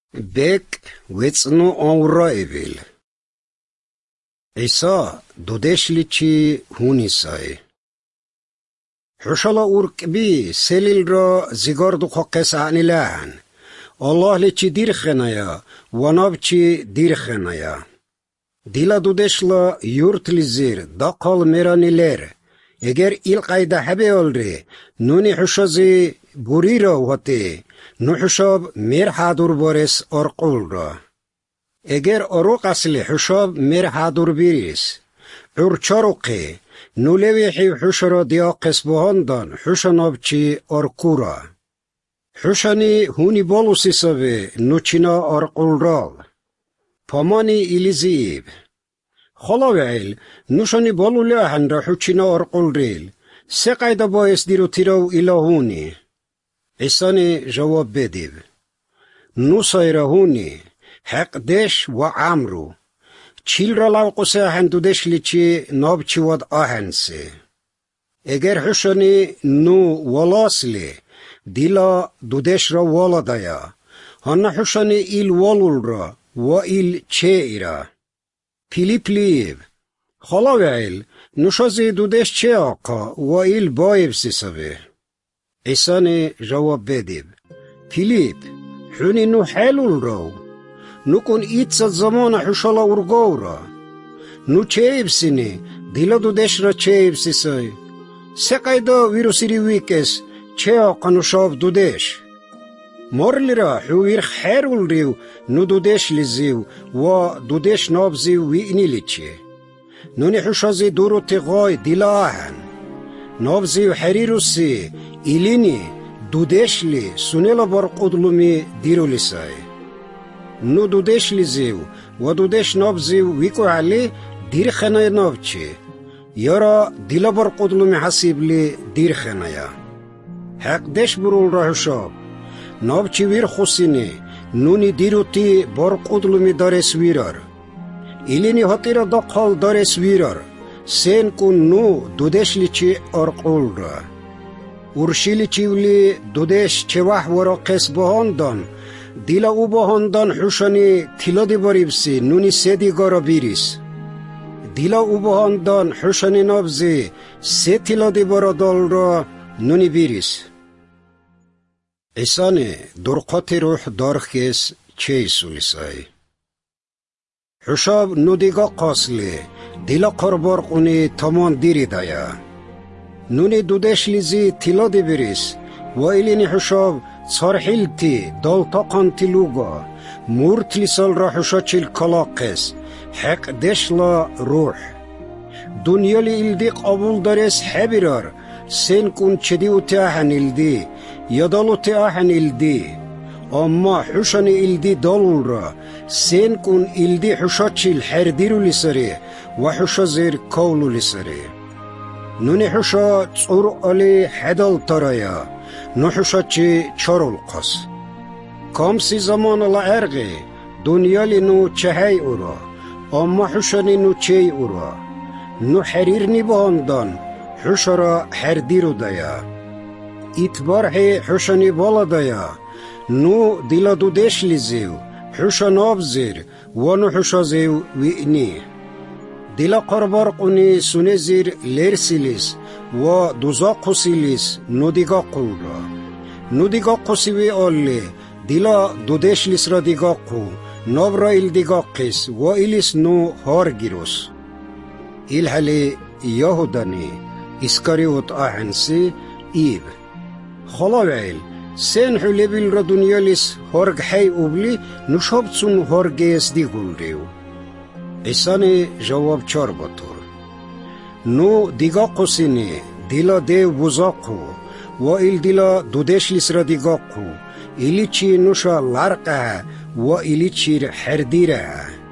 Bek wetsnu onraevil. Isa dudeshlichi hunisai. Hushala urkbi selilra zigardu khokkes anilan. Allah lichi dirkhenaya, wanabchi dirkhenaya. Dila dudeshla yurtlizir, daqal meraniler. Eğer ilqayda habe olri, nuni hushazi burira vati, nuhshab merhadur bores orqulra. Eğer oruq asli hushab merhadur biris, urcharuqi, nulevihi hushara diaqes bohandan, hushanabchi orqura. Hushani huni bolusisave, nuchina orqulral. Pamani ilizib. خلاویل نشانی بالوله هنر حچینا ارقل ریل سه قیدا باعث دیرو تیراو الهونی ایسانی جواب بدیو نوسایرهونی حق دش و عمرو چیل را لوقسه هندو دش لیچی ناب چی ود آهنسه اگر حشانی نو ولاسلی دیلا دودش را والا دایا هنه حشانی ایل والول را و ایل چه ایرا Pilipliv, Khalavel, nushazi dudesh che aqa, wa il baib sisave. Isani jawab bedib. Pilip, huni nu halul raw. Nukun itsa zamana hushala urgawra. Nu cheibsini, dila dudesh ra cheibsisay. Seqayda virusiri wikes, che aqa nushav dudesh. Morlira huir khairul riu nu dudesh liziu wa dudesh nabziu wi'nilichi. Nuni hushazi duru tigay dilahan. Nabziu harirusi ilini dudeshli sunela barqudlumi dirulisay. Nu dudesh liziu wa dudesh nabziu wiku ali dirkhanay nabchi. Yara dila barqudlumi hasibli dirkhanaya. Haqdesh burul rahushab. نابچی ویر خوسینی نونی دیروتی برقودلومی دارس ویرار ایلینی هاتی را دقال دارس ویرار سین کن نو دودشلی چی ارقول را ارشیلی چیولی دودش چه وح ورا قس بهاندان دیلا او بهاندان حوشانی تیلا دی باریبسی نونی سیدی گارا بیریس دیلا او بهاندان حوشانی نابزی سی تیلا دی بارا دال را نونی بیریس ایسانی درقات روح دارخیس چه سولیسای حشاب نودیگا قاسلی دیلا قربار قونی تمان دیری دایا نونی دودش لیزی تیلا دی بریس و ایلینی حشاب صارحیل تی دالتا قانتیلوگا مورتلی سال را حشا چیل کلاقس حق دشلا روح دنیالی ایلدی قبول دارس حبیرار سین کن چدی و تاهن ایلدی یادالو تاهن ایلدی اما حشان ایلدی دالون را سین کن ایلدی حشا چیل حردیرو لیساری و حشا زیر کولو لیساری نونی حشا تصور علی حدال ترایا نو حشا چی چارول قص کامسی زمان الله ارغی دنیالی نو چهی اورا اما حشانی نو چی اورا نو حریر نی باندان حشا را حردیرو دایا اتبارحی حشانی بالا دایا نو دیلا دودش لیزیو حشا نابزیر وانو حشا زیو وینی دیلا قربار قونی سونه زیر لرسیلیس و دوزا قسیلیس نو دیگا قل را نو دیگا قسیوی آلی دیلا دودش لیس را دیگا قو ناب را ایل دیگا قیس و ایلیس نو هار گیروس ایل حلی یهودانی اسکاریوت آهنسی ایب خلاویل سین حلیبیل را دنیالیس هرگ حی اوبلی نشابتسون هرگیس دیگول ریو ایسانی جواب چار بطور نو دیگا قسینی دیلا دیو بزاقو و ایل دیلا دودشلیس را دیگا قو ایلی چی نوشا لرقه و ایلی چیر حردیره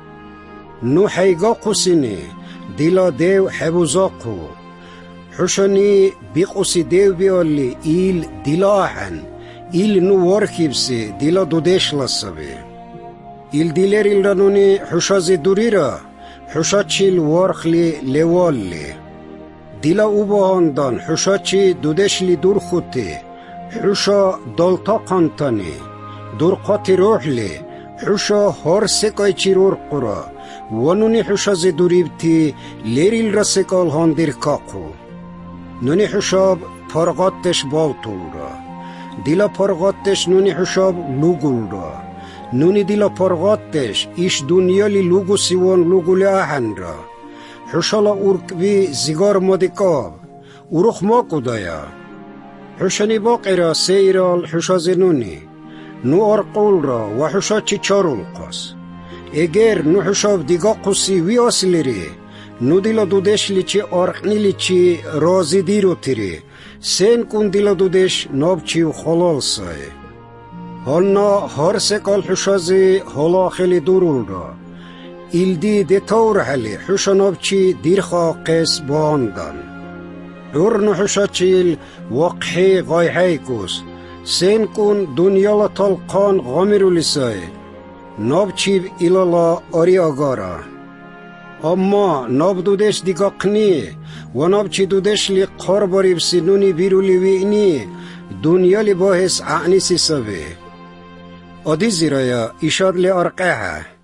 نو حیگا قسینی دیلا دیو حبوزاقو حشانی بیقوسی دیو بیالی ایل دیلاحن ایل نو ورخیبسی دیلا دودش لسبی ایل دیلر ایل رانونی حشازی دوری را حشا چیل ورخلی لیوالی دیلا او باهاندان حشا چی دودش لی دور خوتی حشا دالتا قانتانی دور قاتی روح لی حوشا هر سکای چیرور قرا ونونی حوشا زدوریبتی لیریل را سکال هاندیر کاقو نونی حوشاب پرغاتش باوتول را دیلا پرغاتش نونی حوشاب لوگول را نونی دیلا پرغاتش ایش دنیالی لوگو سیوان لوگولی آهن را حوشالا ارکوی زیگار مادکاب اروخ ما کدایا حوشانی باقی را سیرال حوشا زنونی نو ارقول را و حوشا چی چارول قاس اگر نو حوشاب دیگا قصی وی اصلی نو دیلا دودش لیچی ارقنی لیچی رازی دیرو تیری سین کن دیلا دودش ناب چی و خلال سای هانا هر سکال حوشازی حالا خیلی دورول را ایلدی دیتاور حلی حوشا ناب چی دیرخوا قیس باندن ارنو حوشا چیل وقحی غایحی کس سین کن دنیالا طلقان غامرو لیسای ناب چیب ایلالا آری آگارا اما ناب دودش دیگا قنی و ناب چی دودش لی قار باریب سنونی بیرو لیوینی دنیا لی باحث اعنی سی سوی آدی زیرایا ایشاد لی ارقه